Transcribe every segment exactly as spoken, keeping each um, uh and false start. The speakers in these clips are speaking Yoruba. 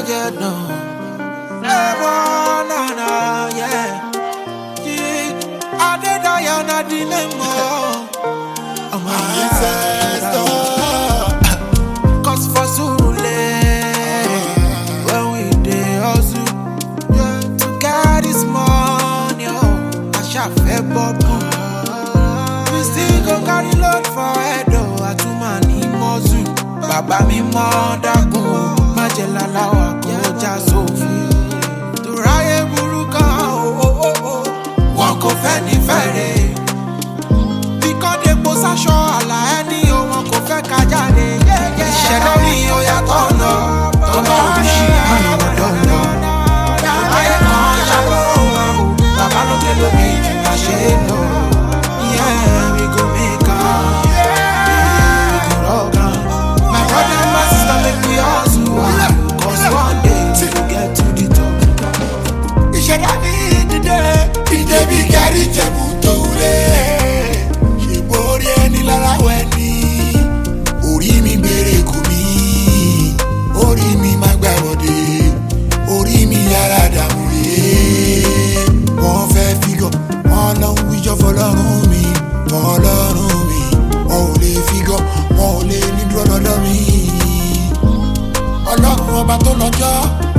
budget no. Never, no, no, yeah. I did die on a dilemma. I'm a ancestor. Cause for Surule, when we dey hustle, to get this money, oh, I shall fair bubble. We still go carry load for head, oh, I do money mozu. Baba mi mo dagun, majela lawa ko ja sofi. To raye buruka, oh oh oh oh. Wọ́n kò fẹ́ ní fẹ́rẹ̀. Bí kọ́dé po sáṣọ àlà ẹni o, wọn kò fẹ́ ká jáde. Ìṣẹ̀dá mi ò yàtọ̀ lọ, tọ́lá òṣì àlọ́ lọ́lọ́. Ayé kan ṣàlọ́ wa o, bàbá lókè lómi kì máa ṣe é lọ. Yeah, we go make am, we go rock am. My brother and my sister make we hustle, cause one day we go get to the top. Ìṣẹ̀dá mi dìde. Ìdẹ́bí kárí jẹ̀bù tó rẹ̀. Ṣé borí ẹni lára wẹ̀ ni? Orí mi bèrè kù mí. Orí mi máa gbà wọ̀dé. Orí mi yára dàmú rè. Wọ́n fẹ́ fígọ̀, wọ́n lọ ń wíjọ́ fọlọ́run mi. Fọlọ́run mi. Wọ́n ò lè fígọ̀, wọ́n ò lè ní dúró lọ́dọ̀ mi. Ọlọ́run ọba tó lọ́jọ́.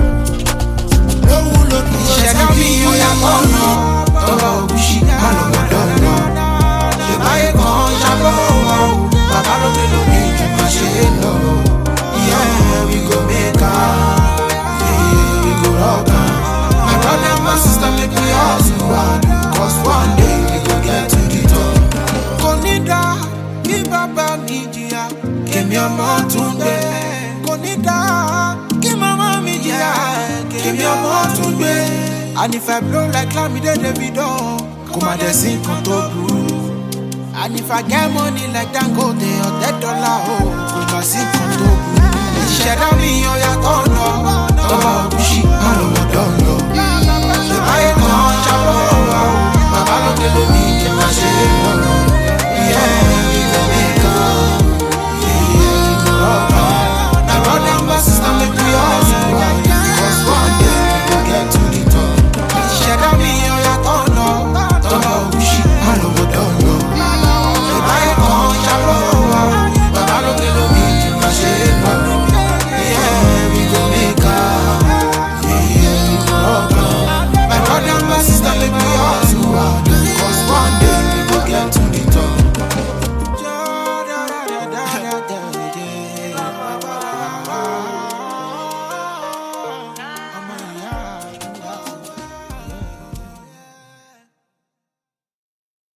Lóhùn ló dúró sí ìṣẹ̀dá mi ò yàtọ̀ lọ. Tọ́lá ògùṣì má lọ gbọ́dọ̀ lọ. Ṣèbáyé kan ṣàbọ̀ wá o. Bàbá lókè lómi kì máa ṣe é lọ. Yeah, we go make am. Yeah, we go rock am. My brother and my sister make me hustle hard. Cause one day we go get to the top. Kò ní dá kí bàbá mi jìyà, kèmi ọmọ tún gbé. Kò ní dá kí màmá mi jìyà, kèmi ọmọ tún gbé. And if I blow like Lamide Davido, kò má dẹ̀ sí nǹkan tó burú. And if I get money like Dangote or ten dollar, oh, kò má sí nǹkan tó burú. Ìṣẹ̀dá mi ò yàtọ̀ lọ, tọ́lá ògùṣì má lọ gbọ́dọ̀ lọ. Ṣèbáyé kan ṣàbọ̀ wá o, bàbá lókè lómi kì máa ṣe é